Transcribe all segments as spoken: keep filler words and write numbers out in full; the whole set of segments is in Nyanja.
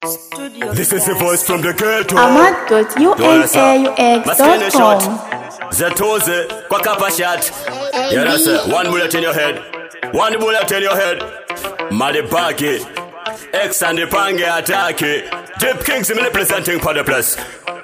Studio This is the voice from the ghetto. Ahmad dot U N A U X dot com. Zetoze kwa kapa shot. Yeah, that's it. One bullet in your head. One bullet in your head. Malipaki. X and the pange attack. Deep Kings in representing for the place.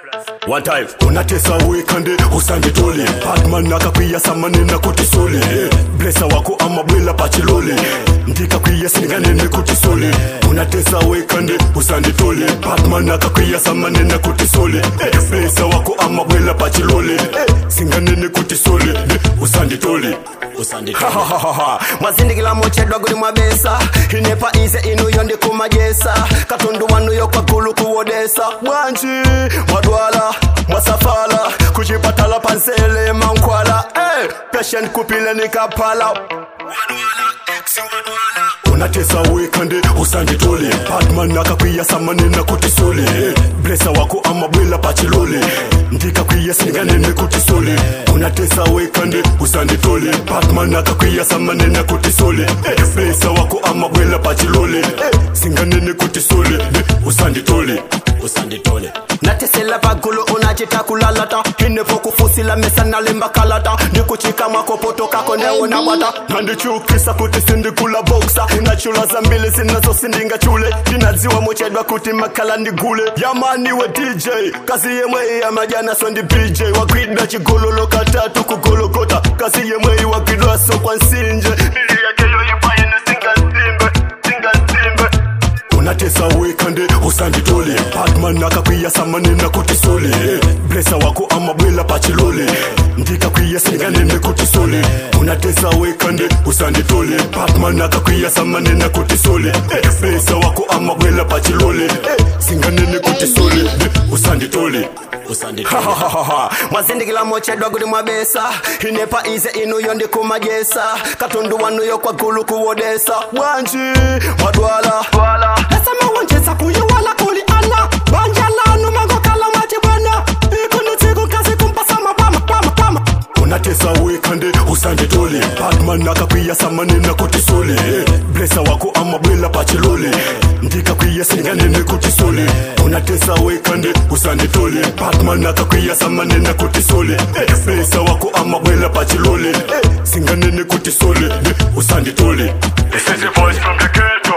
One time unatesa wekande usande tole Batman nakapia samanena kutisole Blessa wako ama bwela pachilole Ndika kuya singanene kutisole Unatesa wekande usande tole Batman nakapia samanena kutisole Blessa wako ama bwela pachilole Singanene kutisole usande tole Usande tole ha ha ha ha Mazindi kila moche dwaguli mwabesa Inepa ize inu yonde kumajesa Katundu wanu yokwa gulu kuwodesa Wanji Madwala Mwasafala Kujipatala pansele mankwala Eh Patient kupile nikapala Wadwala X wadwala Unatesa wekande usande tole Batman nakapia samanena kutisole Blessa wako ama bwela pachilole Ndika kuya singanene kutisole Unatesa wekande usande tole Batman nakapia samanena kutisole Blessa wako ama bwela pachilole Singanene kutisole usande tole Usande tole Natesela bagulu unajita kulalata Hinepo kufusila mesa na lemba kalata Nikuchika makopoto kako newo na wata Nandi chukisa kuti sindi kula boxa Unachula za mbili zinazo sindinga chule Dinaziwa mochedwa kuti makala ndigule Yamani we D J Kazi yemwe ya majana sondi B J Wakwida chigololo katatu kugolokota Kazi yemwe wakwidwa so kwa nsinje Bili ya keyo ipaye ni singa simbe Singa simbe Unatesa wekande usandi tole Batman nakapia samanena kutisole Blessa wako ama bwela pachilole Ndika kuya singanene kutisole Unatesa wekande usandi tole Batman nakapia samanena kutisole Blessa wako ama bwela pachilole Singanene kutisole usandi tole Usandi tole ha ha ha ha Mazindi kila moche dwaguli mwabesa Inepa ize inu yonde kumajesa Katundu wanu yokwa gulu kuwodesa Wanji Madwala Wadwala Nasama wanjesa kuyuwala kuli ana Banjala numango kala machi bwana Ikuni tigu kasi kumpasa mabama pama pama Unatesa wekande usande tole Batman nakapia samanena kutisole Blessa wako ama bwela pachilole Ndika kuya singanene kutisole Unatesa wekande usande tole Batman nakapia samanena kutisole Blessa wako ama bwela pachilole Singanene kutisole usande tole. This is the voice from the ghetto.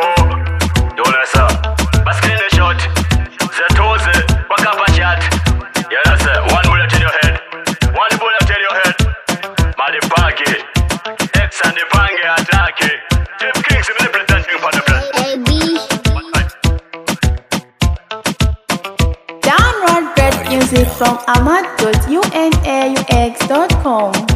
Donesa Baskine shot Zetoze Bakapa shot. Yeah, that's it. One bullet in your head. One bullet in your head. Malipaki X and the pange attack. Deep Kings in representing for the place. Download great music from Ahmad dot U N A U X dot com.